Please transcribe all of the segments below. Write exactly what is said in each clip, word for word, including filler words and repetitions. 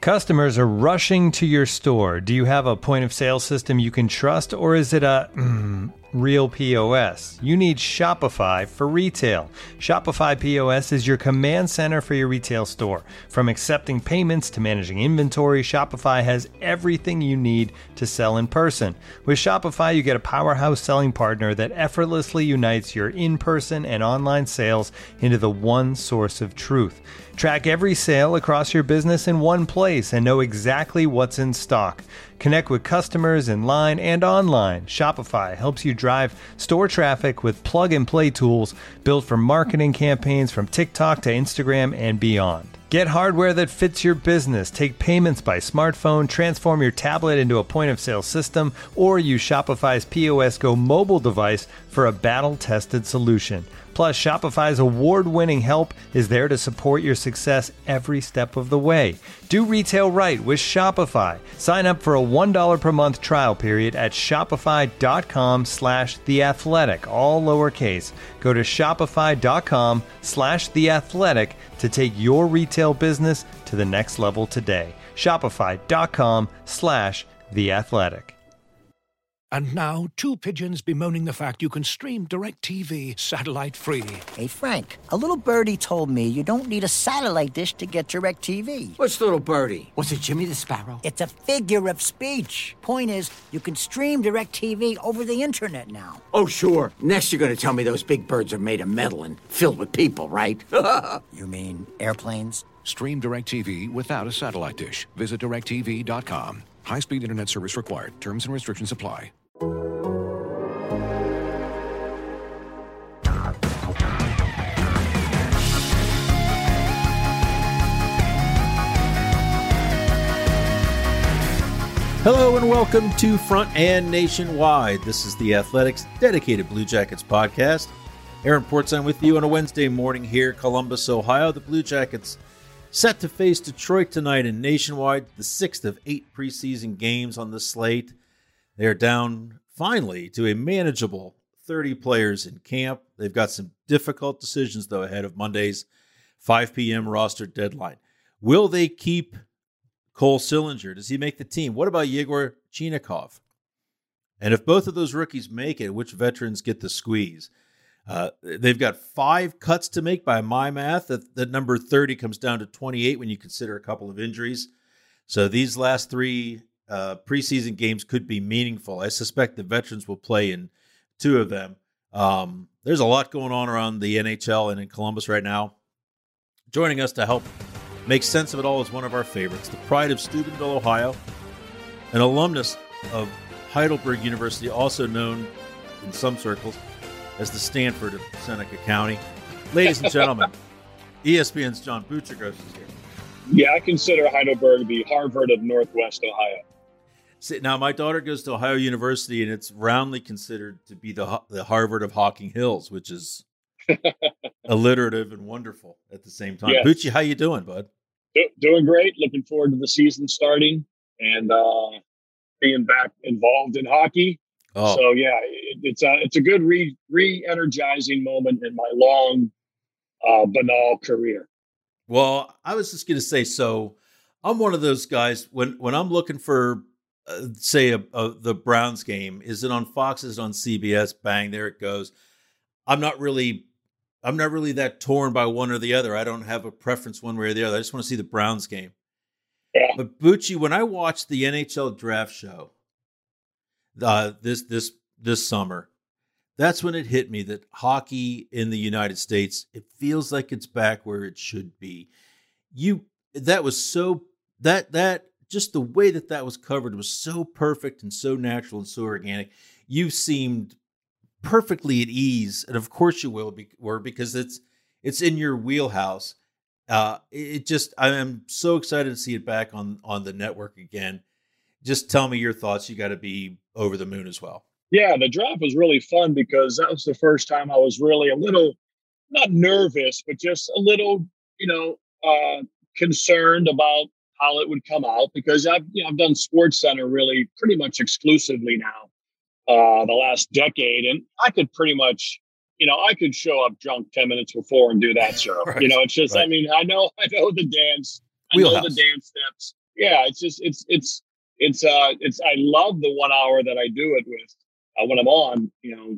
Customers are rushing to your store. Do you have a point of sale system you can trust, or is it a mm, real P O S? You need Shopify for retail. Shopify P O S is your command center for your retail store. From accepting payments to managing inventory, Shopify has everything you need to sell in person. With Shopify, you get a powerhouse selling partner that effortlessly unites your in-person and online sales into the one source of truth. Track every sale across your business in one place and know exactly what's in stock. Connect with customers in line and online. Shopify helps you drive store traffic with plug-and-play tools built for marketing campaigns from TikTok to Instagram and beyond. Get hardware that fits your business. Take payments by smartphone, transform your tablet into a point-of-sale system, or use Shopify's P O S Go mobile device for a battle-tested solution. Plus, Shopify's award-winning help is there to support your success every step of the way. Do retail right with Shopify. Sign up for a one dollar per month trial period at shopify.com slash theathletic, all lowercase. Go to shopify.com slash theathletic to take your retail business to the next level today. Shopify.com slash theathletic. And now, two pigeons bemoaning the fact you can stream DirecTV satellite-free. Hey, Frank, a little birdie told me you don't need a satellite dish to get DirecTV. What's little birdie? Was it Jimmy the Sparrow? It's a figure of speech. Point is, you can stream DirecTV over the internet now. Oh, sure. Next you're going to tell me those big birds are made of metal and filled with people, right? You mean airplanes? Stream DirecTV without a satellite dish. Visit direct T V dot com. High-speed internet service required. Terms and restrictions apply. Hello and welcome to Front and Nationwide. This is the Athletics dedicated Blue Jackets podcast. Aaron Portzline with you on a Wednesday morning here, Columbus, Ohio. The Blue Jackets set to face Detroit tonight in Nationwide, the sixth of eight preseason games on the slate. They're down finally to a manageable thirty players in camp. They've got some difficult decisions, though, ahead of Monday's five p.m. roster deadline. Will they keep Cole Sillinger? Does he make the team? What about Yegor Chinakhov? And if both of those rookies make it, which veterans get the squeeze? Uh, they've got five cuts to make by my math. That, that number thirty comes down to twenty-eight when you consider a couple of injuries. So these last three uh, preseason games could be meaningful. I suspect the veterans will play in two of them. Um, there's a lot going on around the N H L and in Columbus right now. Joining us to help make sense of it all is one of our favorites, the pride of Steubenville, Ohio, an alumnus of Heidelberg University, also known in some circles as the Stanford of Seneca County. Ladies and gentlemen, E S P N's John Buccigross is here. Yeah, I consider Heidelberg the Harvard of Northwest Ohio. See, now, my daughter goes to Ohio University, and it's roundly considered to be the the Harvard of Hocking Hills, which is alliterative and wonderful at the same time. Yes. Bucci, how you doing, bud? Do, doing great. Looking forward to the season starting and uh, being back involved in hockey. Oh. So yeah, it, it's a it's a good re re-energizing moment in my long, uh, banal career. Well, I was just going to say, so I'm one of those guys when when I'm looking for, uh, say, a, a, the Browns game. Is it on Fox? Is it on C B S? Bang, there it goes. I'm not really, I'm not really that torn by one or the other. I don't have a preference one way or the other. I just want to see the Browns game. Yeah. But Bucci, when I watched the N H L draft show, uh, this this this summer, that's when it hit me that hockey in the United States, it feels like it's back where it should be. You that was so that that just the way that that was covered was so perfect and so natural and so organic. You seemed perfectly at ease, and of course you will be, were because it's it's in your wheelhouse. Uh, it just I am so excited to see it back on on the network again. Just tell me your thoughts. You got to be over the moon as well. Yeah, the draft was really fun because that was the first time I was really a little, not nervous, but just a little, you know, uh, concerned about how it would come out because I've, you know, I've done SportsCenter really pretty much exclusively now uh, the last decade. And I could pretty much, you know, I could show up drunk ten minutes before and do that show. Right. You know, it's just, right. I mean, I know, I know the dance, I Wheelhouse. know the dance steps. yeah, it's just it's it's it's uh it's I love the one hour that I do it with uh, when I'm on, you know.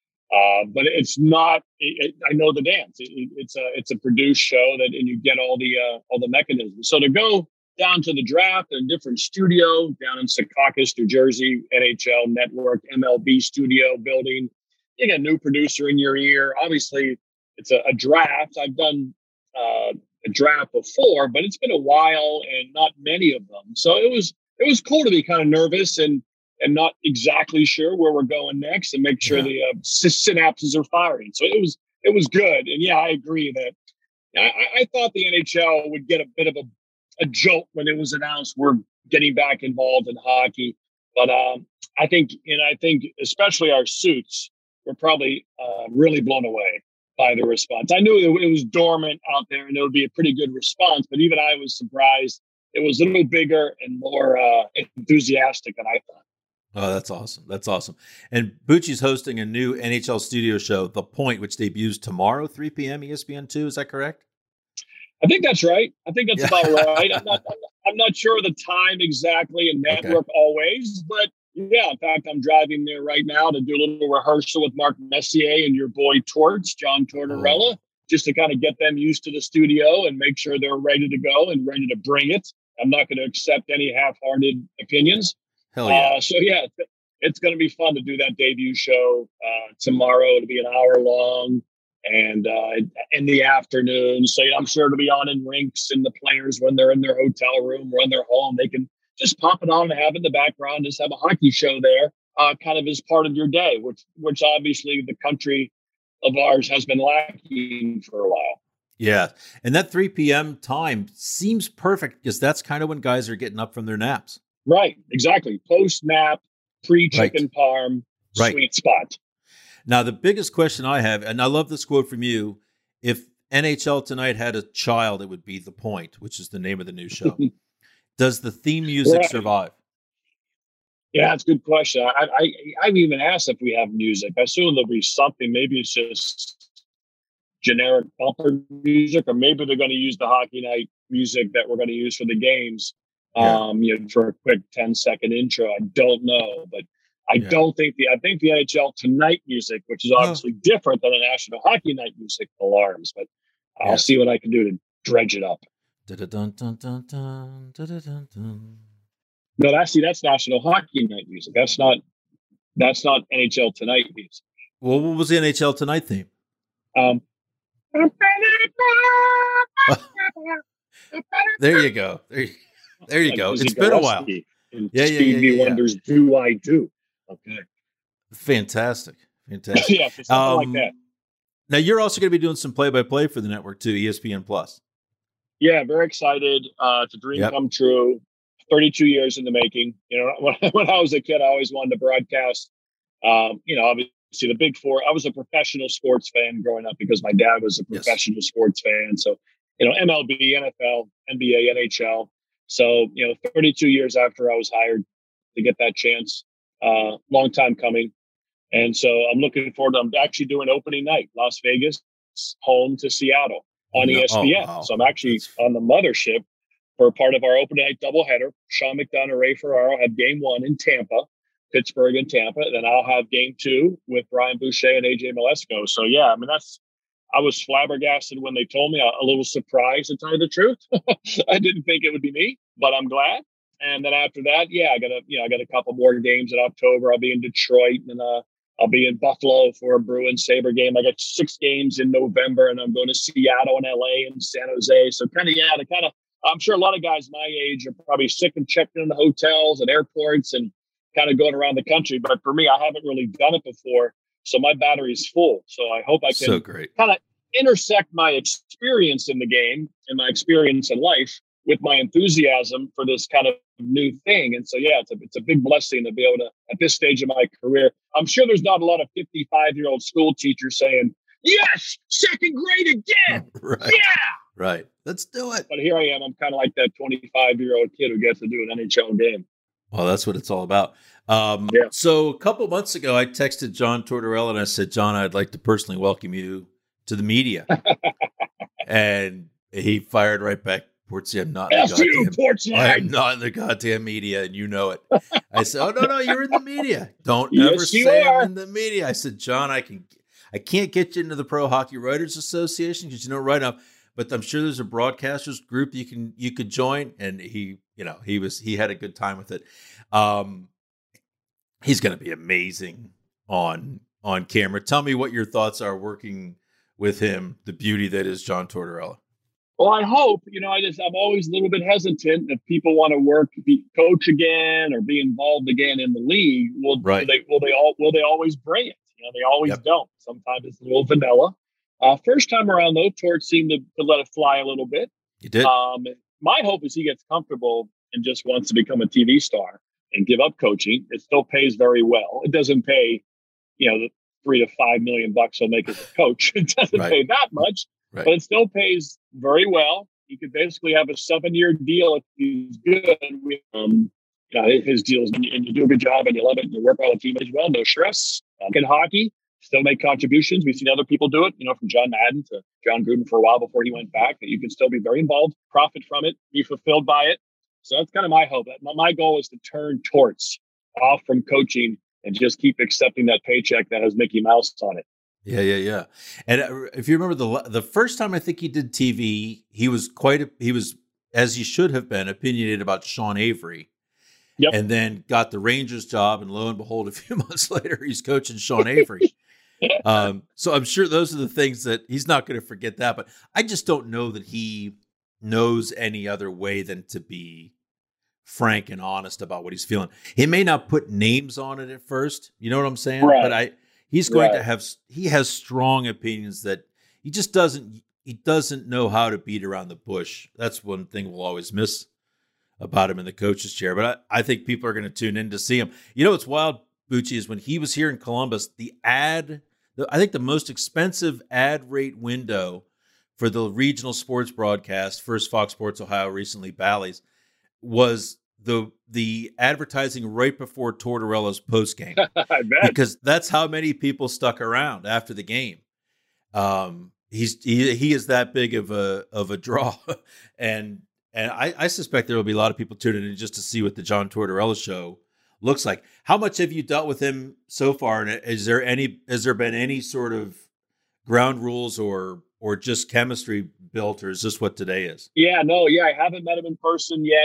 Uh, but it's not. It, it, I know the dance. It, it, it's a it's a produced show that, and you get all the uh, all the mechanisms. So to go down to the draft, a different studio down in Secaucus, New Jersey, N H L Network, M L B studio building. You get a new producer in your ear. Obviously, it's a, a draft. I've done uh, a draft before, but it's been a while and not many of them. So it was it was cool to be kind of nervous and. and not exactly sure where we're going next and make sure yeah. the uh, synapses are firing. So it was, it was good. And yeah, I agree that I, I thought the N H L would get a bit of a, a jolt when it was announced we're getting back involved in hockey. But um, I think, and I think especially our suits were probably uh, really blown away by the response. I knew it was dormant out there and it would be a pretty good response, but even I was surprised. It was a little bigger and more uh, enthusiastic than I thought. Oh, that's awesome. That's awesome. And Bucci's hosting a new N H L studio show, The Point, which debuts tomorrow, three p.m. E S P N two. Is that correct? I think that's right. I think that's yeah. about right. I'm not, I'm not sure of the time exactly and network okay. always, but yeah, in fact, I'm driving there right now to do a little rehearsal with Mark Messier and your boy Torts, John Tortorella, oh. just to kind of get them used to the studio and make sure they're ready to go and ready to bring it. I'm not going to accept any half-hearted opinions. Hell yeah. Uh, so, yeah, it's going to be fun to do that debut show uh, tomorrow. It'll be an hour long and uh, in the afternoon. So I'm sure it'll be on in rinks and the players when they're in their hotel room or in their home, they can just pop it on and have in the background, just have a hockey show there uh, kind of as part of your day, which, which obviously the country of ours has been lacking for a while. Yeah. And that three p.m. time seems perfect because that's kind of when guys are getting up from their naps. Right, exactly. Post nap, pre chicken right. parm, right. sweet spot. Now, the biggest question I have, and I love this quote from you: if N H L Tonight had a child, it would be The Point, which is the name of the new show. Does the theme music right. survive? Yeah, that's a good question. I, I I've even asked if we have music. I assume there'll be something. Maybe it's just generic bumper music, or maybe they're going to use the Hockey Night music that we're going to use for the games. Yeah. Um, you know, for a quick ten second intro. I don't know, but I yeah. don't think the, I think the N H L Tonight music, which is obviously oh. different than the National Hockey Night music, alarms, but I'll yeah. see what I can do to dredge it up. No, that's, see, that's National Hockey Night music. That's not, that's not N H L Tonight music. Well, what was the N H L Tonight theme? Um, there you go. There you go. There you go. It's been a while. And yeah, yeah, Stevie yeah, yeah, Wonder's yeah. Do I Do? Okay. Fantastic. Fantastic. yeah, something um, like that. Now, you're also going to be doing some play-by-play for the network, too, E S P N Plus. Yeah, very excied. Uh, it's a dream yep. come true. thirty-two years in the making. You know, when, when I was a kid, I always wanted to broadcast. Um, you know, obviously the Big Four. I was a professional sports fan growing up because my dad was a professional yes. sports fan. So, you know, M L B, N F L, N B A, N H L. So, you know, thirty-two years after I was hired to get that chance, uh, long time coming. And so I'm looking forward to, I'm actually doing opening night, Las Vegas, home to Seattle on E S P N. Oh, wow. So I'm actually That's... on the mothership for part of our opening night doubleheader. Sean McDonough, Ray Ferraro have game one in Tampa, Pittsburgh and Tampa. Then I'll have game two with Brian Boucher and A J Malesko. So, yeah, I mean, that's, I was flabbergasted when they told me, a, a little surprised to tell you the truth. I didn't think it would be me, but I'm glad. And then after that, yeah, I got a, you know, I got a couple more games in October. I'll be in Detroit and uh, I'll be in Buffalo for a Bruins Sabre game. I got six games in November and I'm going to Seattle and L A and San Jose. So kind of, yeah, to kind of, I'm sure a lot of guys my age are probably sick of checking in the hotels and airports and kind of going around the country. But for me, I haven't really done it before. So my battery's full. So I hope I can so great. kind of intersect my experience in the game and my experience in life with my enthusiasm for this kind of new thing. And so, yeah, it's a, it's a big blessing to be able to, at this stage of my career, I'm sure there's not a lot of fifty-five year old school teachers saying, yes, second grade again. Right. Yeah. Right. Let's do it. But here I am. I'm kind of like that twenty-five year old kid who gets to do an N H L game. Well, that's what it's all about. Um, yeah. So a couple months ago, I texted John Tortorella and I said, John, I'd like to personally welcome you to the media. And he fired right back, Portsy, I'm not in F the you, goddamn Portside. I am not in the goddamn media, and you know it. I said, oh, no, no, you're in the media. Don't Yes, ever you say are. I'm in the media. I said, John, I can, I can't get you into the Pro Hockey Writers Association because you don't write up, but I'm sure there's a broadcasters group you can you could join. And he, you know, he was he had a good time with it. Um, he's going to be amazing on on camera. Tell me what your thoughts are working with him, the beauty that is John Tortorella. Well, I hope, you know, I just, I'm always a little bit hesitant if people want to work, be coach again or be involved again in the league. Will, Right. will they, will they all, will they always bring it? You know, they always Yep. don't. Sometimes it's a little vanilla. Uh, first time around though, Tort seemed to, to let it fly a little bit. You did. Um, my hope is he gets comfortable and just wants to become a T V star and give up coaching. It still pays very well. It doesn't pay, you know, the three to five million bucks he'll make as a coach. It doesn't Right. pay that much. Right. But it still pays very well. He could basically have a seven-year deal if he's good. Um, you know, his deals, and you, and you do a good job, and you love it, and you work well with the team as well. No stress. Um, in hockey, still make contributions. We've seen other people do it. You know, from John Madden to John Gruden for a while before he went back. That you can still be very involved, profit from it, be fulfilled by it. So that's kind of my hope. My, my goal is to turn Torts off from coaching and just keep accepting that paycheck that has Mickey Mouse on it. Yeah, yeah, yeah. And uh, if you remember the the first time I think he did T V, he was quite a, he was, as he should have been, opinionated about Sean Avery. Yep. And then got the Rangers job, and lo and behold, a few months later, he's coaching Sean Avery. um, so I'm sure those are the things that he's not going to forget that. But I just don't know that he knows any other way than to be frank and honest about what he's feeling. He may not put names on it at first. You know what I'm saying? Right. But I. He's going Right. to have, he has strong opinions that he just doesn't, he doesn't know how to beat around the bush. That's one thing we'll always miss about him in the coach's chair. But I, I think people are going to tune in to see him. You know, what's wild, Bucci, is when he was here in Columbus, the ad, the, I think the most expensive ad rate window for the regional sports broadcast, first Fox Sports Ohio, recently Bally's, was the the advertising right before Tortorella's postgame. I bet. Because that's how many people stuck around after the game. Um, he's he, he is that big of a of a draw, and and I, I suspect there will be a lot of people tuning in just to see what the John Tortorella show looks like. How much have you dealt with him so far? And is there any has there been any sort of ground rules or or just chemistry built, or is this what today is? Yeah, no, yeah, I haven't met him in person yet.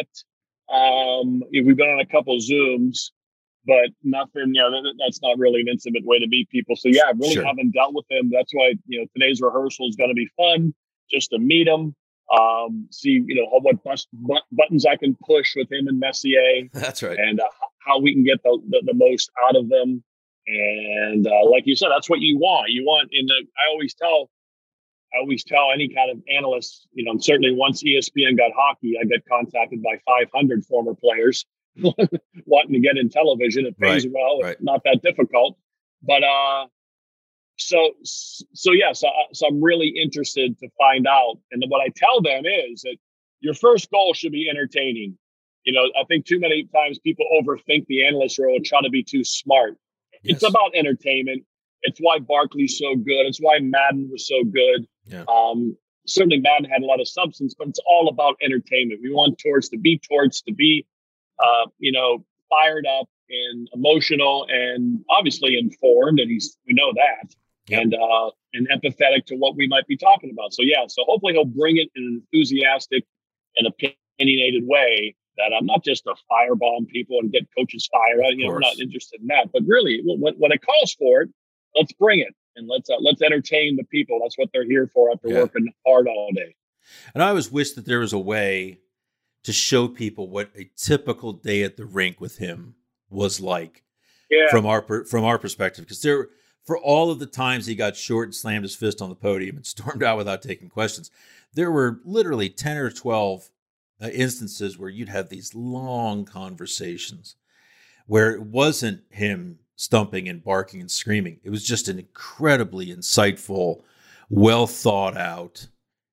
Um, we've been on a couple Zooms, but nothing, you know, that, that's not really an intimate way to meet people. So yeah, I really Sure. haven't dealt with him. That's why, you know, today's rehearsal is going to be fun just to meet him, um, see, you know, how, what bus, but, buttons I can push with him and Messier, That's right. and uh, how we can get the, the, the most out of them. And uh, like you said, that's what you want. You want in the, I always tell, I always tell any kind of analyst, you know, and certainly once E S P N got hockey, I got contacted by five hundred former players wanting to get in television. It pays Right, well. right. It's not that difficult. But uh, so, so yeah, so, so I'm really interested to find out. And what I tell them is that your first goal should be entertaining. You know, I think too many times people overthink the analyst role and try to be too smart. Yes. It's about entertainment. It's why Barkley's so good. It's why Madden was so good. Yeah. Um, certainly Madden had a lot of substance, but it's all about entertainment. We want Torts to be Torts, to be, uh, you know, fired up and emotional and obviously informed. And he's, we know that. Yep. And, uh, and empathetic to what we might be talking about. So, yeah, so hopefully he'll bring it in an enthusiastic and opinionated way that I'm not just to firebomb people and get coaches fired. You know, we're not interested in that. But really, when, when it calls for it, let's bring it and let's uh, let's entertain the people. That's what they're here for after Yeah. working hard all day. And I always wish that there was a way to show people what a typical day at the rink with him was like Yeah, from our per- from our perspective. Because there, for all of the times he got short and slammed his fist on the podium and stormed out without taking questions, there were literally ten or twelve uh, instances where you'd have these long conversations where it wasn't him stumping and barking and screaming. It was just an incredibly insightful, well thought out,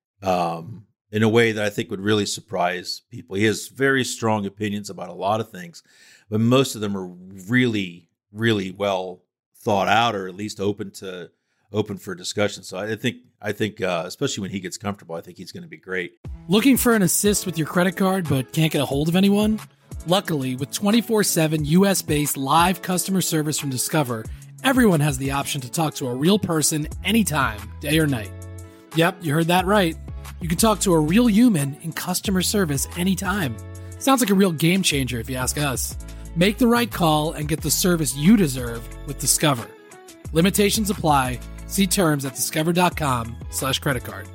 um, in a way that I think would really surprise people. He has very strong opinions about a lot of things, but most of them are really, really well thought out, or at least open to open for discussion. So I think, I think, uh, especially when he gets comfortable, I think he's going to be great. Looking for an assist with your credit card but can't get a hold of anyone? Luckily, with twenty-four seven U S-based live customer service from Discover, everyone has the option to talk to a real person anytime, day or night. Yep, you heard that right. You can talk to a real human in customer service anytime. Sounds like a real game changer if you ask us. Make the right call and get the service you deserve with Discover. Limitations apply. See terms at discover.com slash credit card.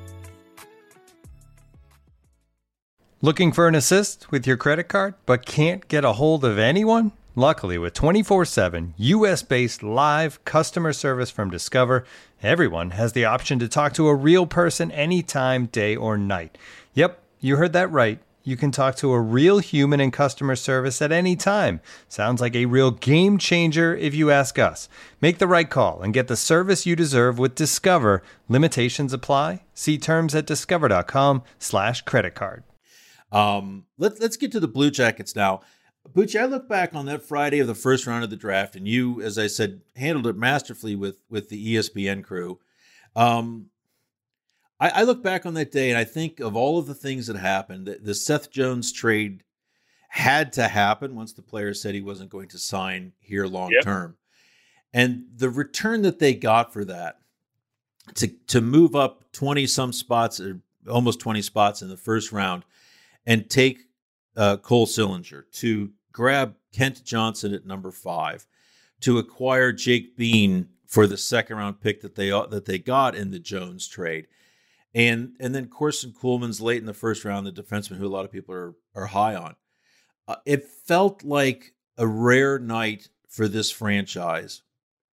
Looking for an assist with your credit card but can't get a hold of anyone? Luckily, with twenty-four seven U S-based live customer service from Discover, everyone has the option to talk to a real person anytime, day or night. Yep, you heard that right. You can talk to a real human in customer service at any time. Sounds like a real game changer if you ask us. Make the right call and get the service you deserve with Discover. Limitations apply. See terms at discover.com slash credit card. Um, let's let's get to the Blue Jackets now. Bucci, I look back on that Friday of the first round of the draft, and you, as I said, handled it masterfully with with the E S P N crew. Um, I, I look back on that day, and I think of all of the things that happened. The, the Seth Jones trade had to happen once the player said he wasn't going to sign here long Yep. term, and the return that they got for that to to move up twenty some spots, or almost twenty spots in the first round, and take uh, Cole Sillinger, to grab Kent Johnson at number five, to acquire Jake Bean for the second round pick that they that they got in the Jones trade, and and then Corson Kuhlman's late in the first round, the defenseman who a lot of people are are high on. Uh, it felt like a rare night for this franchise,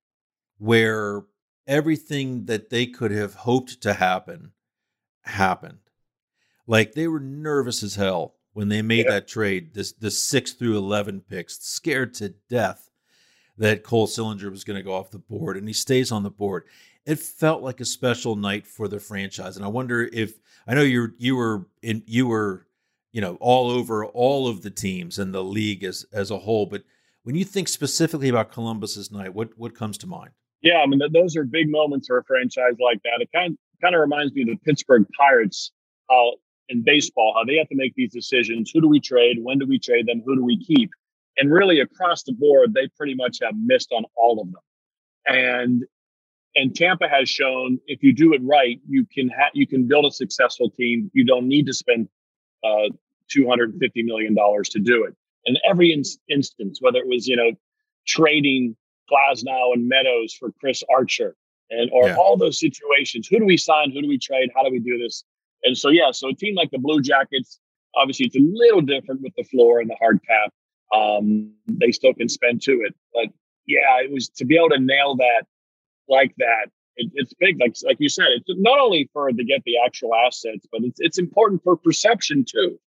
where everything that they could have hoped to happen happened. Like, they were nervous as hell when they made Yeah. that trade, this the six through eleven picks, scared to death that Cole Sillinger was going to go off the board, and he stays on the board. It felt like a special night for the franchise, and I wonder if I know you you were in you were you know all over all of the teams and the league as as a whole, but when you think specifically about Columbus's night, what what comes to mind? Yeah, I mean, th- those are big moments for a franchise like that. It kind kind of reminds me of the Pittsburgh Pirates, how in baseball, how they have to make these decisions. Who do we trade? When do we trade them? Who do we keep? And really across the board, they pretty much have missed on all of them. And and Tampa has shown if you do it right, you can ha- you can build a successful team. You don't need to spend uh, two hundred fifty million dollars to do it. And every in- instance, whether it was, you know, trading Glasnow and Meadows for Chris Archer, and or Yeah. all those situations, who do we sign? Who do we trade? How do we do this? And so, yeah, so a team like the Blue Jackets, obviously it's a little different with the floor and the hard cap. Um, they still can spend to it. But yeah, it was to be able to nail that like that. It, it's big. Like, like you said, it's not only for to get the actual assets, but it's, it's important for perception too.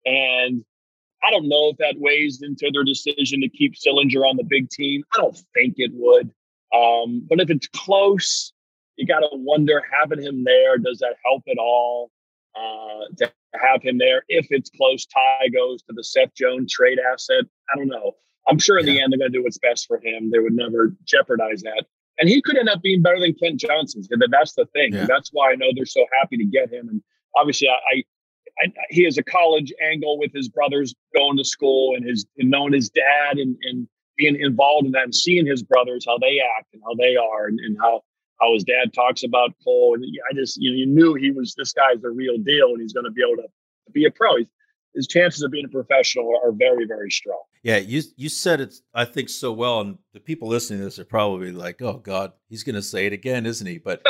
And I don't know if that weighs into their decision to keep Sillinger on the big team. I don't think it would. Um, but if it's close, you got to wonder, having him there, does that help at all? Uh, to have him there, if it's close, tie goes to the Seth Jones trade asset. I don't know. I'm sure in the Yeah. end, they're going to do what's best for him. They would never jeopardize that. And he could end up being better than Kent Johnson. That's the thing. Yeah. And that's why I know they're so happy to get him. And obviously, I, I I, he has a college angle with his brothers going to school, and his and knowing his dad, and, and being involved in that, and seeing his brothers, how they act and how they are, and, and how, how his dad talks about Cole. And I just, you know, you knew he was, this guy's the real deal, and he's going to be able to, to be a pro. He's, his chances of being a professional are very, very strong. Yeah, you you said it, I think, so well, and the people listening to this are probably like, oh, God, he's going to say it again, isn't he? But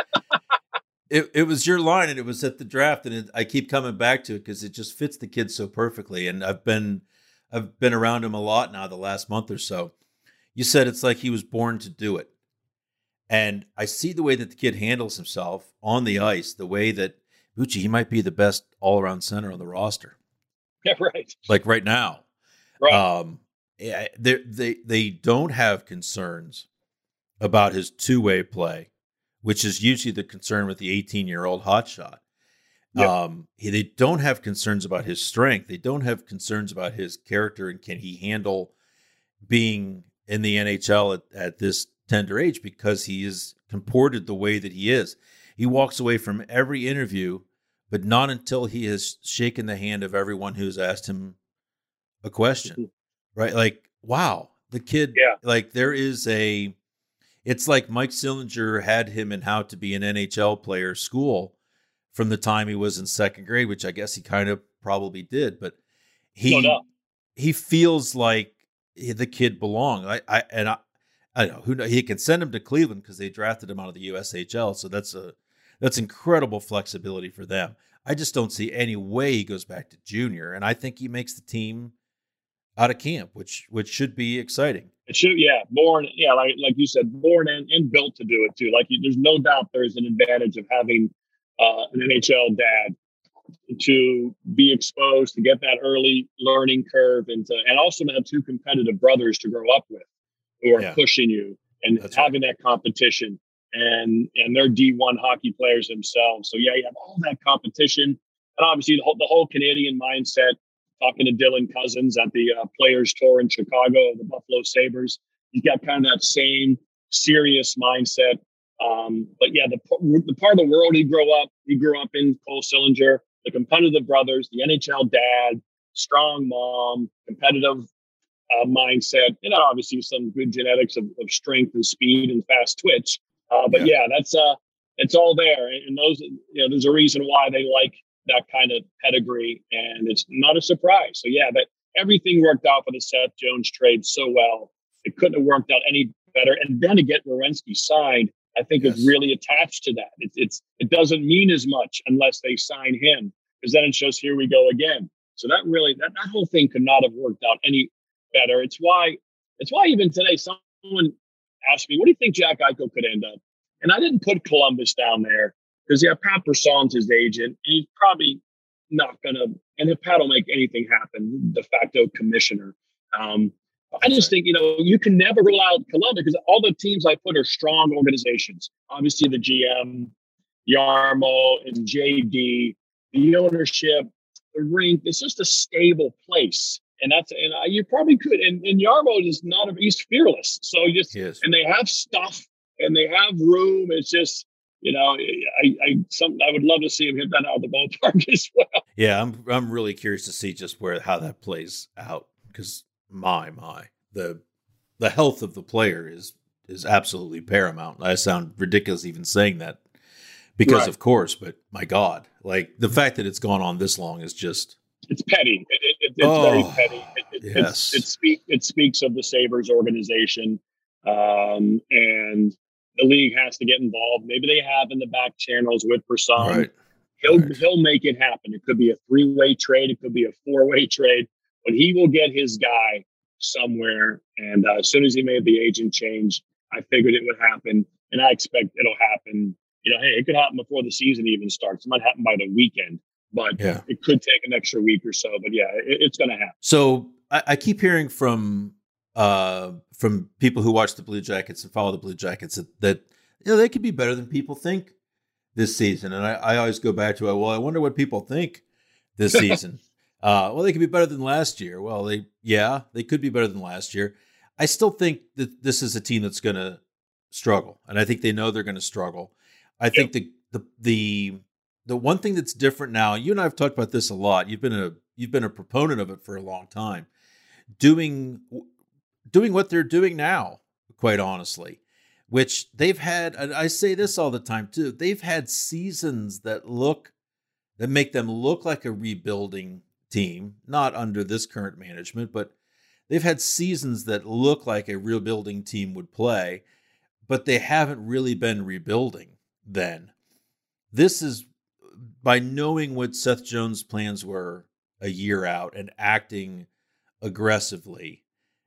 it, it was your line, and it was at the draft, and it, I keep coming back to it because it just fits the kid so perfectly. And I've been I've been around him a lot now the last month or so. You said it's like he was born to do it. And I see the way that the kid handles himself on the ice, the way that, Bucci, he might be the best all-around center on the roster. Yeah, right. Like right now. Right. Um, yeah, they they they don't have concerns about his two-way play, which is usually the concern with the eighteen-year-old hotshot. Yep. Um, he, they don't have concerns about his strength. They don't have concerns about his character and can he handle being in the N H L at, at this tender age, because he is comported the way that he is. He walks away from every interview, but not until he has shaken the hand of everyone who's asked him a question, right? Like, wow, the kid, yeah. like there is a, it's like Mike Sillinger had him in How to Be an N H L Player school from the time he was in second grade, which I guess he kind of probably did, but he, no, no. he feels like the kid belongs. I, I, and I, I don't know who he can send him to Cleveland because they drafted him out of the U S H L. So that's a, that's incredible flexibility for them. I just don't see any way he goes back to junior. And I think he makes the team out of camp, which, which should be exciting. It should, yeah, born, yeah, like like you said, born and, and built to do it too. Like, there's no doubt there's an advantage of having uh, an N H L dad to be exposed, to get that early learning curve, and to, and also to have two competitive brothers to grow up with who are yeah. pushing you and That's having right. that competition. And and they're D one hockey players themselves. So yeah, you have all that competition, and obviously the whole, the whole Canadian mindset. Talking to Dylan Cousins at the uh, Players Tour in Chicago, the Buffalo Sabres, he's got kind of that same serious mindset. Um, but yeah, the the part of the world he grew up, he grew up in, Cole Sillinger, the competitive brothers, the N H L dad, strong mom, competitive uh, mindset, and obviously some good genetics of, of strength and speed and fast twitch. Uh, but yeah. yeah, that's uh, it's all there, and those, you know, there's a reason why they like that kind of pedigree, and it's not a surprise. So yeah, but everything worked out for the Seth Jones trade so well. It couldn't have worked out any better. And then to get Werenski signed, I think yes. is really attached to that. It's it's it doesn't mean as much unless they sign him, because then it's just here we go again. So that really that, that whole thing could not have worked out any better. It's why it's why even today someone asked me, what do you think Jack Eichel could end up? And I didn't put Columbus down there. Because, yeah, Pat Brisson's his agent, and he's probably not going to – and if Pat will make anything happen, de facto commissioner. Um, I just think, you know, you can never rule out Columbus, because all the teams I put are strong organizations. Obviously, the G M, Yarmo, and J D, the ownership, the rink. It's just a stable place. And that's – and I, you probably could – and and Yarmo is not – he's fearless. So you just – and they have stuff, and they have room. It's just – You know, I I some I would love to see him hit that out of the ballpark as well. Yeah, I'm I'm really curious to see just where how that plays out, because my my the the health of the player is is absolutely paramount. I sound ridiculous even saying that because right. of course, but my God, like the fact that it's gone on this long is just it's petty. It, it, it, it's oh, very petty. It, it, yes, it speak it speaks of the Sabres organization, um, and. The league has to get involved. Maybe they have in the back channels with Brisson. Right. He'll right. he'll make it happen. It could be a three-way trade. It could be a four-way trade. But he will get his guy somewhere. And uh, as soon as he made the agent change, I figured it would happen. And I expect it'll happen. You know, hey, it could happen before the season even starts. It might happen by the weekend. But yeah. it could take an extra week or so. But yeah, it, it's going to happen. So I, I keep hearing from... Uh, from people who watch the Blue Jackets and follow the Blue Jackets that, that you know, they could be better than people think this season. And I, I always go back to, well, I wonder what people think this season. uh, well, they could be better than last year. Well, they, yeah, they could be better than last year. I still think that this is a team that's going to struggle. And I think they know they're going to struggle. I yep. think the, the, the, the one thing that's different now, you and I have talked about this a lot. You've been a, you've been a proponent of it for a long time, doing, doing what they're doing now, quite honestly, which they've had, and I say this all the time too, they've had seasons that look, that make them look like a rebuilding team, not under this current management, but they've had seasons that look like a rebuilding team would play, but they haven't really been rebuilding then. This is by knowing what Seth Jones' plans were a year out and acting aggressively.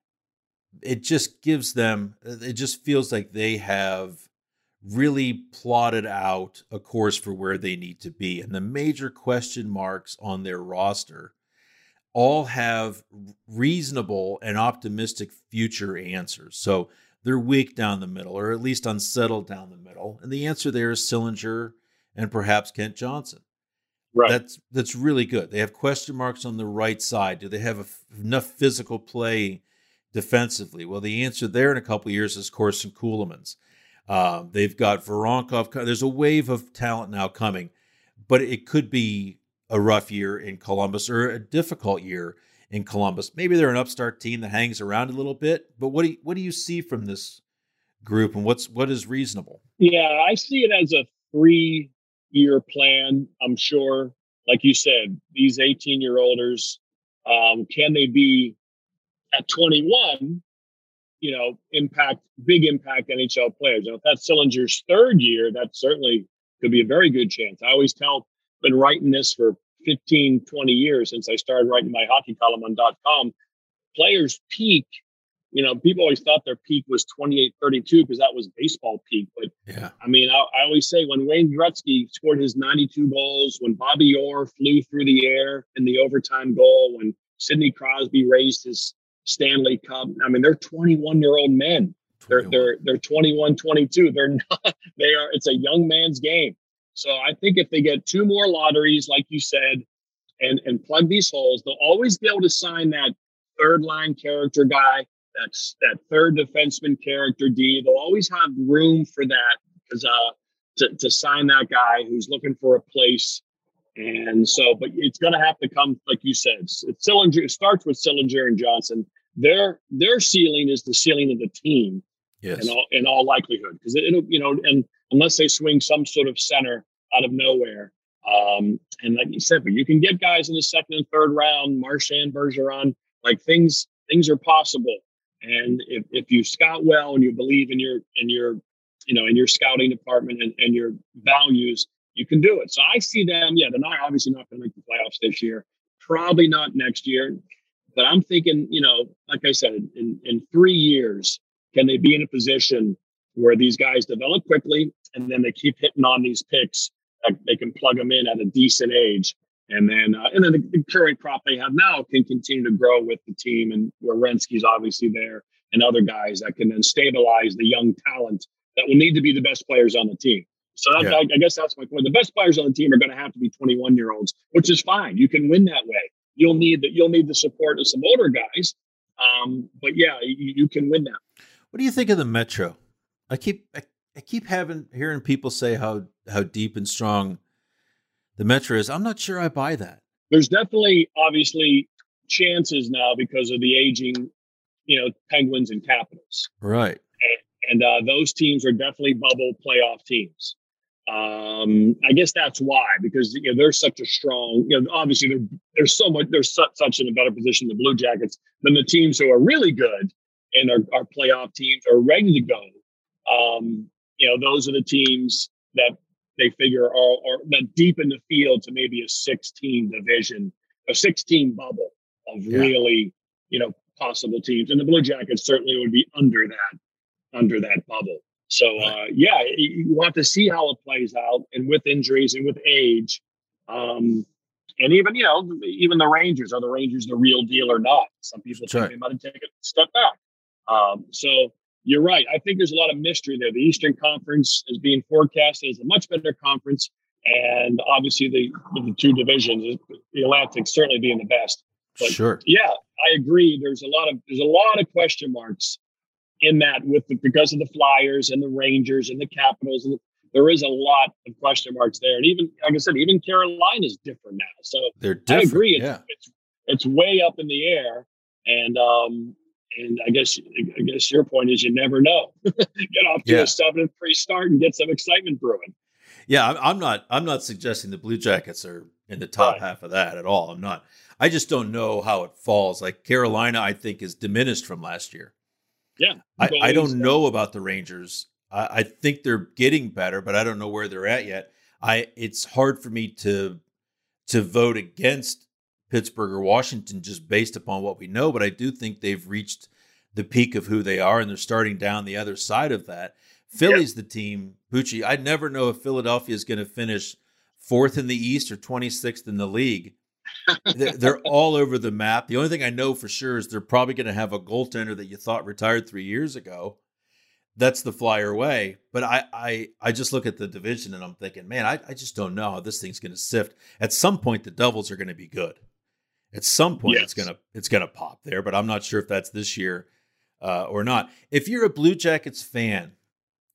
It just gives them, it just feels like they have really plotted out a course for where they need to be. And the major question marks on their roster all have reasonable and optimistic future answers. So they're weak down the middle, or at least unsettled down the middle. And the answer there is Sillinger and perhaps Kent Johnson. Right. That's that's really good. They have question marks on the right side. Do they have a, enough physical play defensively? Well, the answer there in a couple of years is Corson Ceulemans. Uh, they've got Voronkov. There's a wave of talent now coming, but it could be a rough year in Columbus or a difficult year in Columbus. Maybe they're an upstart team that hangs around a little bit, but what do you, what do you see from this group, and what's what is reasonable? Yeah, I see it as a three-year plan. I'm sure, like you said, these eighteen-year-olders, um, can they be at twenty-one? You know, impact big impact N H L players. You know, if that's Sillinger's third year, that certainly could be a very good chance. I always tell, been writing this for fifteen, twenty years since I started writing my hockey column on .com. Players peak. You know, people always thought their peak was twenty-eight, thirty-two because that was baseball peak. But yeah, I mean, I, I always say when Wayne Gretzky scored his ninety-two goals, when Bobby Orr flew through the air in the overtime goal, when Sidney Crosby raised his Stanley Cup. I mean, they're twenty-one-year-old men. They're they're they're twenty-one, twenty-two. They're not. They are. It's a young man's game. So I think if they get two more lotteries, like you said, and and plug these holes, they'll always be able to sign that third line character guy. That's that third defenseman character D. They'll always have room for that because uh, to to sign that guy who's looking for a place. And so, but it's going to have to come, like you said, it's, it's Sillinger. It starts with Sillinger and Johnson. Their their ceiling is the ceiling of the team, yes, in all in all likelihood, because it, it'll you know, and unless they swing some sort of center out of nowhere, um, and like you said, but you can get guys in the second and third round, Marchand, Bergeron, like things things are possible. And if, if you scout well and you believe in your in your you know in your scouting department and, and your values, you can do it. So I see them. Yeah, they're not obviously not going to make the playoffs this year. Probably not next year. But I'm thinking, you know, like I said, in, in three years, can they be in a position where these guys develop quickly and then they keep hitting on these picks? Like they can plug them in at a decent age. And then, uh, and then the, the current crop they have now can continue to grow with the team, and Werenski's obviously there, and other guys that can then stabilize the young talent that will need to be the best players on the team. So that, yeah. I, I guess that's my point. The best players on the team are going to have to be twenty-one year olds, which is fine. You can win that way. You'll need that. You'll need the support of some older guys. Um, but yeah, you, you can win that. What do you think of the Metro? I keep, I, I keep having hearing people say how, how deep and strong the Metro is. I'm not sure I buy that. There's definitely, obviously, chances now because of the aging, you know, Penguins and Capitals. Right. And, and uh, those teams are definitely bubble playoff teams. Um, I guess that's why, because you know they're such a strong. You know, obviously they're they're so much they're such, such in a better position, the Blue Jackets, than the teams who are really good and are, are playoff teams are ready to go. Um, you know, those are the teams that they figure are, are that deep in the field to maybe a six-team division, a six-team bubble of yeah. really, you know, possible teams. And the Blue Jackets certainly would be under that, under that bubble. So, uh, yeah, you want to see how it plays out, and with injuries and with age. Um, and even, you know, even the Rangers, are the Rangers the real deal or not? Some people think right. they might have taken a step back. Um, so you're right. I think there's a lot of mystery there. The Eastern Conference is being forecasted as a much better conference. And obviously the, the two divisions, the Atlantic certainly being the best. But sure. Yeah, I agree. There's a lot of, there's a lot of question marks in that with the, because of the Flyers and the Rangers and the Capitals, and the, there is a lot of question marks there. And even, like I said, even Carolina is different now. So they're different. I agree. It's, yeah. it's, it's way up in the air. And, um, and I guess, I guess your point is you never know. Get off to yeah. a seven and three start and get some excitement brewing. Yeah. I'm, I'm not, I'm not suggesting the Blue Jackets are in the top right. half of that at all. I'm not, I just don't know how it falls. Like Carolina, I think is diminished from last year. Yeah, I, I don't know about the Rangers. I, I think they're getting better, but I don't know where they're at yet. I it's hard for me to to vote against Pittsburgh or Washington just based upon what we know, but I do think they've reached the peak of who they are, and they're starting down the other side of that. Philly's yeah. the team, Bucci. I'd never know if Philadelphia is going to finish fourth in the East or twenty-sixth in the league. they're, they're all over the map. The only thing I know for sure is they're probably going to have a goaltender that you thought retired three years ago. That's the Flyer way. But I, I, I just look at the division and I'm thinking, man, I, I just don't know how this thing's going to sift. At some point, the Devils are going to be good. At some point, yes. it's gonna it's gonna pop there. But I'm not sure if that's this year uh, or not. If you're a Blue Jackets fan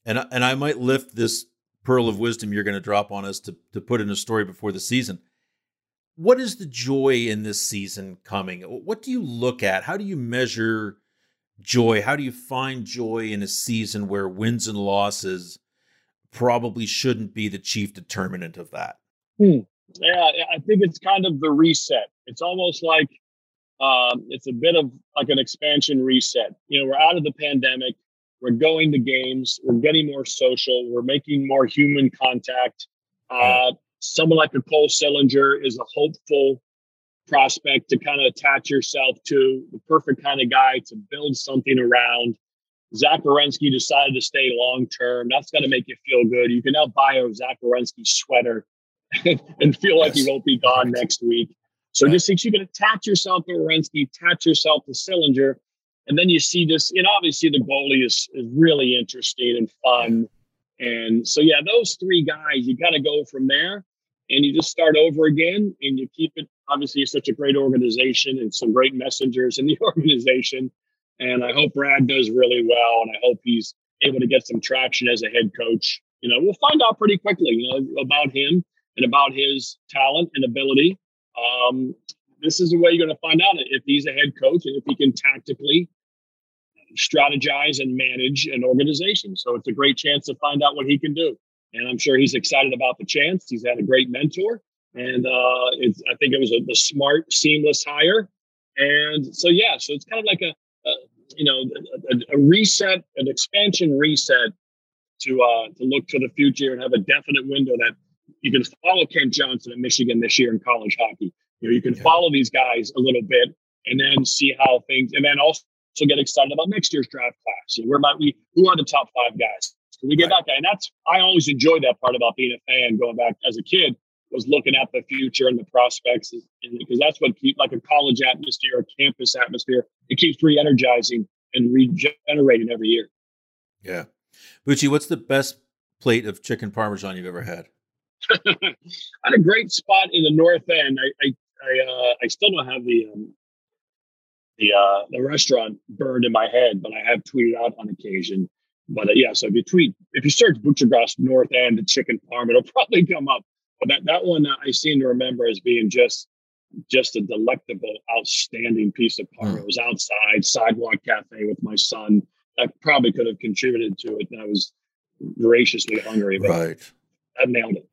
and and I might lift this pearl of wisdom you're going to drop on us to to put in a story before the season. What is the joy in this season coming? What do you look at? How do you measure joy? How do you find joy in a season where wins and losses probably shouldn't be the chief determinant of that? Hmm. Yeah, I think it's kind of the reset. It's almost like um, it's a bit of like an expansion reset. You know, we're out of the pandemic. We're going to games. We're getting more social. We're making more human contact. Uh, someone like a Cole Sillinger is a hopeful prospect to kind of attach yourself to, the perfect kind of guy to build something around. Zach Werenski decided to stay long-term. That's going to make you feel good. You can now buy a Zach Werenski sweater and feel like yes. he won't be gone right. next week. So right. just think you can attach yourself to Werenski, attach yourself to Sillinger, and then you see this, and obviously the goalie is, is really interesting and fun. And so, yeah, those three guys, you got to go from there and you just start over again and you keep it. Obviously, it's such a great organization and some great messengers in the organization. And I hope Brad does really well. And I hope he's able to get some traction as a head coach. You know, we'll find out pretty quickly, you know, about him and about his talent and ability. Um, this is the way you're going to find out if he's a head coach and if he can tactically strategize and manage an organization. So it's a great chance to find out what he can do. And I'm sure he's excited about the chance. He's had a great mentor. And uh, it's, I think it was a, a smart, seamless hire. And so, yeah, so it's kind of like a, a you know, a, a reset, an expansion reset to uh, to look to the future and have a definite window that you can follow Kent Johnson at Michigan this year in college hockey. You know, you can yeah. follow these guys a little bit and then see how things, and then also get excited about next year's draft class. You know, where might we, who are the top five guys? Can we get right. that guy? And that's, I always enjoyed that part about being a fan going back as a kid, was looking at the future and the prospects, and because that's what keep like a college atmosphere, a campus atmosphere. It keeps re-energizing and regenerating every year. Yeah. Bucci, what's the best plate of chicken parmesan you've ever had? I had a great spot in the north end. I I I, uh, I still don't have the um, the uh, the restaurant burned in my head, but I have tweeted out on occasion. But uh, yeah, so if you tweet, if you search Butchergrass North End chicken parm, it'll probably come up. But that that one uh, I seem to remember as being just just a delectable, outstanding piece of parm. Mm. It was outside, sidewalk cafe with my son. That probably could have contributed to it. And I was voraciously hungry, but right. I nailed it.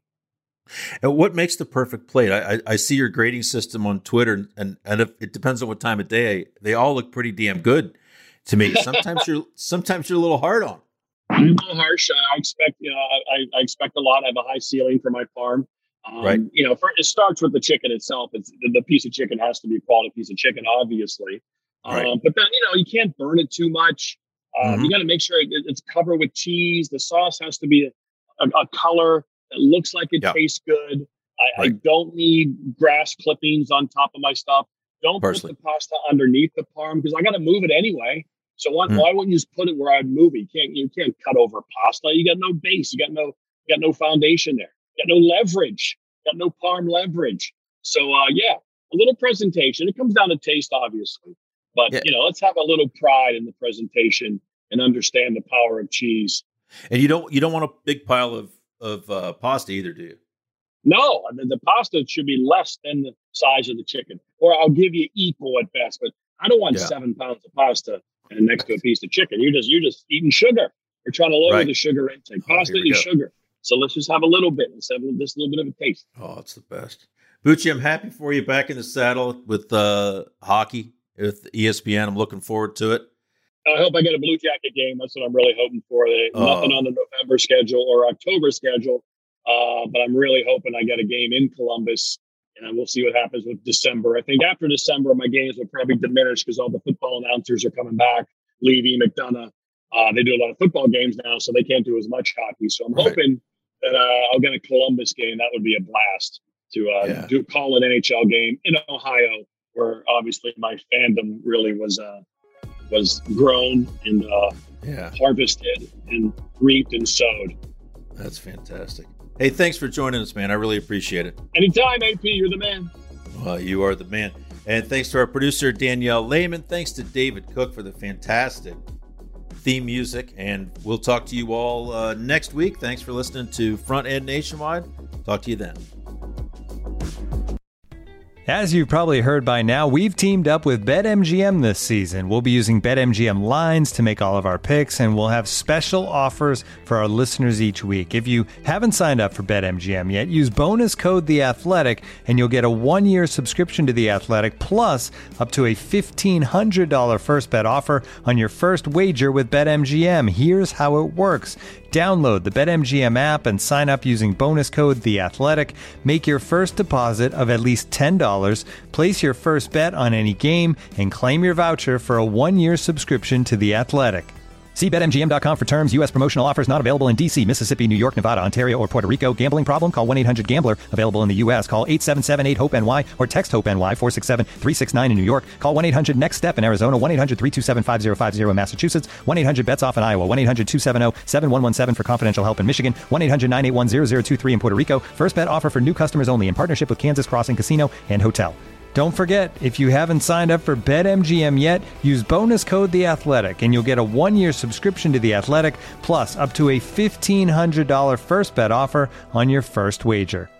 And what makes the perfect plate? I, I, I see your grading system on Twitter, and and if, it depends on what time of day. They all look pretty damn good to me. Sometimes you're sometimes you're a little hard on. I'm a little harsh. I expect you know I, I expect a lot. I have a high ceiling for my farm. Um, right. You know, for, it starts with the chicken itself. It's the, the piece of chicken has to be a quality piece of chicken, obviously. Right. Um, but then you know you can't burn it too much. Um, mm-hmm. You got to make sure it, it's covered with cheese. The sauce has to be a, a, a color that looks like it yep. tastes good. I, right. I don't need grass clippings on top of my stuff. Don't Parsley. Put the pasta underneath the parm because I got to move it anyway. So why, mm. why wouldn't you just put it where I'd move it? You can't you can't cut over pasta. You got no base. You got no you got no foundation there. You got no leverage. You got no parm leverage. So uh, yeah, a little presentation. It comes down to taste, obviously. But yeah. you know, let's have a little pride in the presentation and understand the power of cheese. And you don't you don't want a big pile of of uh, pasta either, do you? No, the, the pasta should be less than the size of the chicken, or I'll give you equal at best. But I don't want yeah. seven pounds of pasta and next to a piece of chicken. You're just you're just eating sugar. You're trying to lower right. the sugar intake. Pasta oh, is sugar, so let's just have a little bit. Let's have just a little bit of a taste. Oh, it's the best. Bucci, I'm happy for you back in the saddle with uh, hockey with E S P N. I'm looking forward to it. I hope I get a Blue Jacket game. That's what I'm really hoping for. Oh. Nothing on the November schedule or October schedule, uh, but I'm really hoping I get a game in Columbus, and we'll see what happens with December. I think after December, my games will probably diminish because all the football announcers are coming back. Levy, McDonough, uh, they do a lot of football games now, so they can't do as much hockey. So I'm right. hoping that uh, I'll get a Columbus game. That would be a blast to uh, yeah. do call an N H L game in Ohio, where obviously my fandom really was uh, was grown and uh, yeah. harvested and reaped and sowed. That's fantastic. Hey, thanks for joining us, man. I really appreciate it. Anytime, A P. You're the man. Well, you are the man. And thanks to our producer, Danielle Lehman. Thanks to David Cook for the fantastic theme music. And we'll talk to you all uh, next week. Thanks for listening to Front End Nationwide. Talk to you then. As you've probably heard by now, we've teamed up with BetMGM this season. We'll be using BetMGM lines to make all of our picks, and we'll have special offers for our listeners each week. If you haven't signed up for BetMGM yet, use bonus code The Athletic, and you'll get a one-year subscription to The Athletic, plus up to a fifteen hundred dollars first bet offer on your first wager with BetMGM. Here's how it works. Download the BetMGM app and sign up using bonus code The Athletic. Make your first deposit of at least ten dollars, place your first bet on any game, and claim your voucher for a one-year subscription to The Athletic. See Bet M G M dot com for terms. U S promotional offers not available in D C, Mississippi, New York, Nevada, Ontario, or Puerto Rico. Gambling problem? Call one eight hundred gambler. Available in the U S. Call eight seven seven eight hope N Y or text HOPE-NY four six seven three six nine in New York. Call one eight hundred next step in Arizona. one eight hundred three two seven five zero five zero in Massachusetts. one eight hundred bets off in Iowa. one eight hundred two seven zero seven one one seven for confidential help in Michigan. one eight hundred nine eight one zero zero two three in Puerto Rico. First bet offer for new customers only in partnership with Kansas Crossing Casino and Hotel. Don't forget, if you haven't signed up for BetMGM yet, use bonus code The Athletic, and you'll get a one-year subscription to The Athletic, plus up to a fifteen hundred dollars first bet offer on your first wager.